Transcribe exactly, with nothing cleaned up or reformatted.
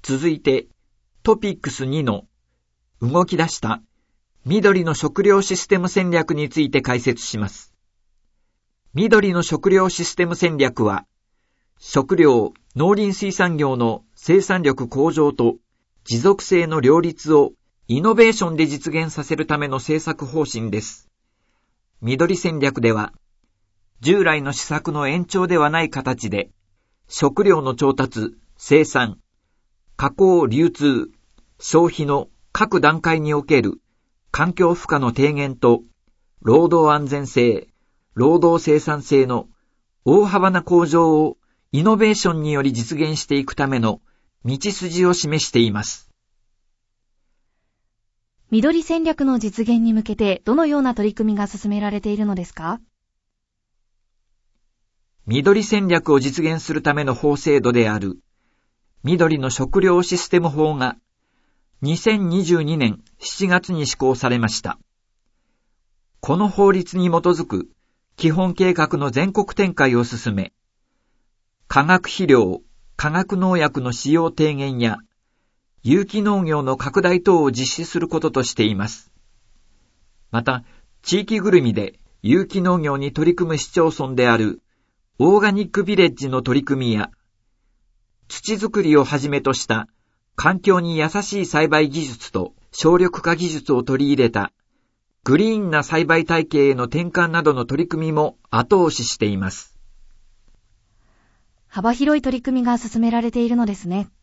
続いてトピックスにの動き出した緑の食料システム戦略について解説します。緑の食料システム戦略は、食料・農林水産業の生産力向上と持続性の両立をイノベーションで実現させるための政策方針です。緑戦略では、従来の施策の延長ではない形で、食料の調達、生産、加工・流通、消費の各段階における環境負荷の低減と労働安全性、労働生産性の大幅な向上をイノベーションにより実現していくための道筋を示しています。 緑戦略の実現に向けてどのような取り組みが進められているのですか？ 緑戦略を実現するための法制度である緑の食料システム法がにせんにじゅうにねんしちがつに施行されました。この法律に基づく基本計画の全国展開を進め、化学肥料、化学農薬の使用低減や有機農業の拡大等を実施することとしています。また、地域ぐるみで有機農業に取り組む市町村であるオーガニックビレッジの取り組みや、土作りをはじめとした環境に優しい栽培技術と省力化技術を取り入れたグリーンな栽培体系への転換などの取り組みも後押ししています。 幅広い取り組みが進められているのですね。